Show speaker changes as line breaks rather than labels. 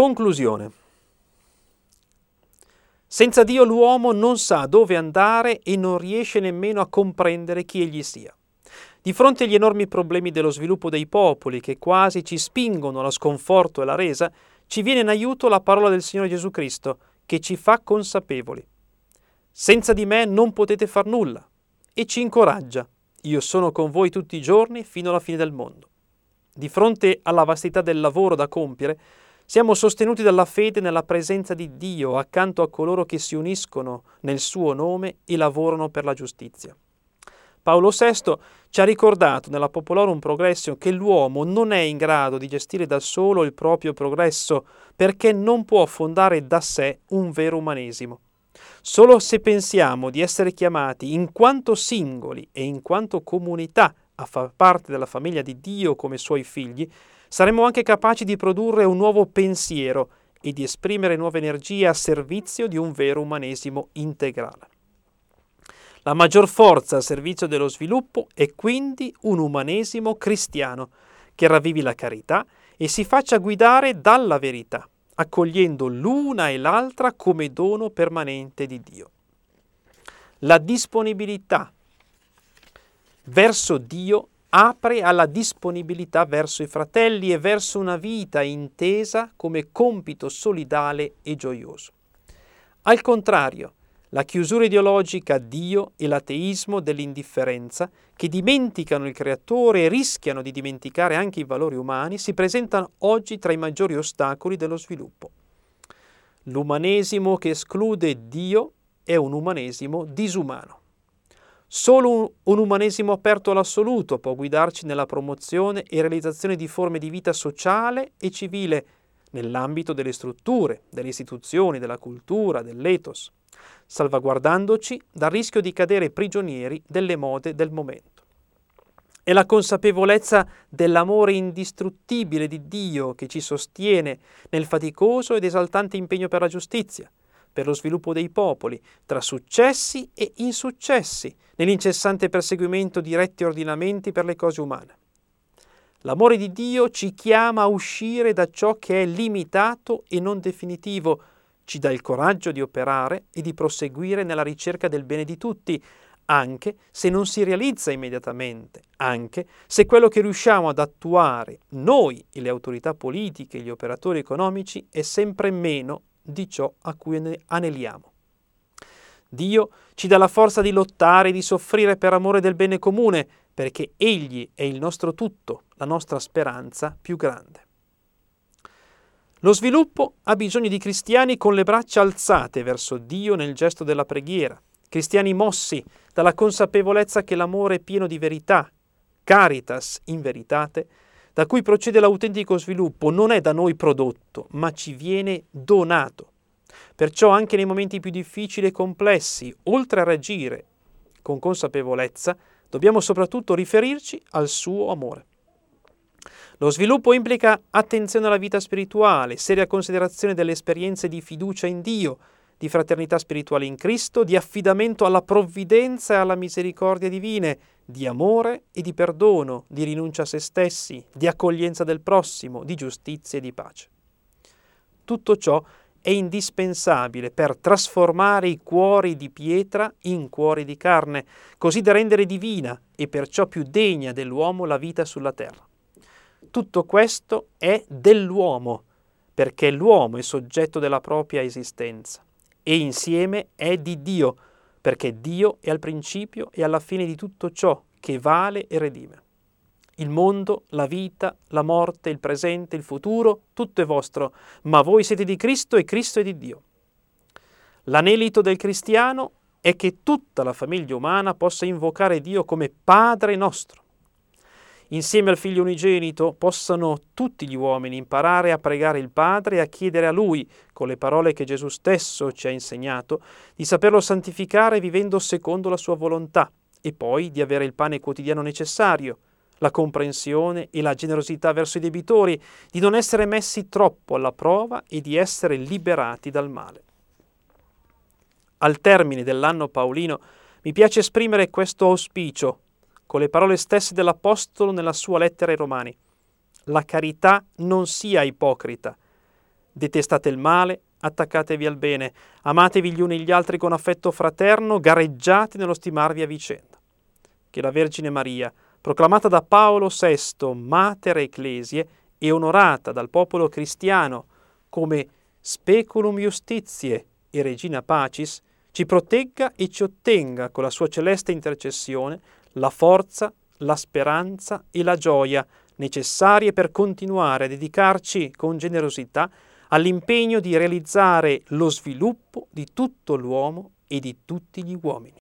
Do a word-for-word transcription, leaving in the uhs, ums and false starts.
Conclusione. Senza Dio l'uomo non sa dove andare e non riesce nemmeno a comprendere chi egli sia. Di fronte agli enormi problemi dello sviluppo dei popoli che quasi ci spingono allo sconforto e alla resa, ci viene in aiuto la parola del Signore Gesù Cristo, che ci fa consapevoli. Senza di me non potete far nulla, e ci incoraggia. Io sono con voi tutti i giorni fino alla fine del mondo. Di fronte alla vastità del lavoro da compiere, siamo sostenuti dalla fede nella presenza di Dio accanto a coloro che si uniscono nel suo nome e lavorano per la giustizia. Paolo sesto ci ha ricordato nella Popolorum Progressio che l'uomo non è in grado di gestire da solo il proprio progresso perché non può fondare da sé un vero umanesimo. Solo se pensiamo di essere chiamati in quanto singoli e in quanto comunità a far parte della famiglia di Dio come suoi figli, saremo anche capaci di produrre un nuovo pensiero e di esprimere nuove energie a servizio di un vero umanesimo integrale. La maggior forza a servizio dello sviluppo è quindi un umanesimo cristiano che ravvivi la carità e si faccia guidare dalla verità, accogliendo l'una e l'altra come dono permanente di Dio. La disponibilità verso Dio apre alla disponibilità verso i fratelli e verso una vita intesa come compito solidale e gioioso. Al contrario, la chiusura ideologica a Dio e l'ateismo dell'indifferenza, che dimenticano il Creatore e rischiano di dimenticare anche i valori umani, si presentano oggi tra i maggiori ostacoli dello sviluppo. L'umanesimo che esclude Dio è un umanesimo disumano. Solo un, un umanesimo aperto all'assoluto può guidarci nella promozione e realizzazione di forme di vita sociale e civile nell'ambito delle strutture, delle istituzioni, della cultura, dell'ethos, salvaguardandoci dal rischio di cadere prigionieri delle mode del momento. È la consapevolezza dell'amore indistruttibile di Dio che ci sostiene nel faticoso ed esaltante impegno per la giustizia, per lo sviluppo dei popoli, tra successi e insuccessi, nell'incessante perseguimento di retti ordinamenti per le cose umane. L'amore di Dio ci chiama a uscire da ciò che è limitato e non definitivo, ci dà il coraggio di operare e di proseguire nella ricerca del bene di tutti, anche se non si realizza immediatamente, anche se quello che riusciamo ad attuare noi e le autorità politiche e gli operatori economici è sempre meno di ciò a cui aneliamo. Dio ci dà la forza di lottare e di soffrire per amore del bene comune, perché Egli è il nostro tutto, la nostra speranza più grande. Lo sviluppo ha bisogno di cristiani con le braccia alzate verso Dio nel gesto della preghiera, cristiani mossi dalla consapevolezza che l'amore è pieno di verità, caritas in veritate, da cui procede l'autentico sviluppo, non è da noi prodotto, ma ci viene donato. Perciò anche nei momenti più difficili e complessi, oltre a reagire con consapevolezza, dobbiamo soprattutto riferirci al suo amore. Lo sviluppo implica attenzione alla vita spirituale, seria considerazione delle esperienze di fiducia in Dio, di fraternità spirituale in Cristo, di affidamento alla provvidenza e alla misericordia divine, di amore e di perdono, di rinuncia a se stessi, di accoglienza del prossimo, di giustizia e di pace. Tutto ciò è indispensabile per trasformare i cuori di pietra in cuori di carne, così da rendere divina e perciò più degna dell'uomo la vita sulla terra. Tutto questo è dell'uomo, perché l'uomo è soggetto della propria esistenza, e insieme è di Dio, perché Dio è al principio e alla fine di tutto ciò che vale e redime. Il mondo, la vita, la morte, il presente, il futuro, tutto è vostro, ma voi siete di Cristo e Cristo è di Dio. L'anelito del cristiano è che tutta la famiglia umana possa invocare Dio come Padre nostro. Insieme al Figlio unigenito possano tutti gli uomini imparare a pregare il Padre e a chiedere a Lui, con le parole che Gesù stesso ci ha insegnato, di saperlo santificare vivendo secondo la sua volontà e poi di avere il pane quotidiano necessario, la comprensione e la generosità verso i debitori, di non essere messi troppo alla prova e di essere liberati dal male. Al termine dell'anno paolino mi piace esprimere questo auspicio con le parole stesse dell'Apostolo nella sua lettera ai Romani. La carità non sia ipocrita, Detestate il male, attaccatevi al bene, amatevi gli uni gli altri con affetto fraterno, gareggiate nello stimarvi a vicenda. Che la Vergine Maria, proclamata da Paolo sesto Mater Ecclesiae e onorata dal popolo cristiano come Speculum Justitiae e Regina Pacis, ci protegga e ci ottenga con la sua celeste intercessione la forza, la speranza e la gioia necessarie per continuare a dedicarci con generosità all'impegno di realizzare lo sviluppo di tutto l'uomo e di tutti gli uomini.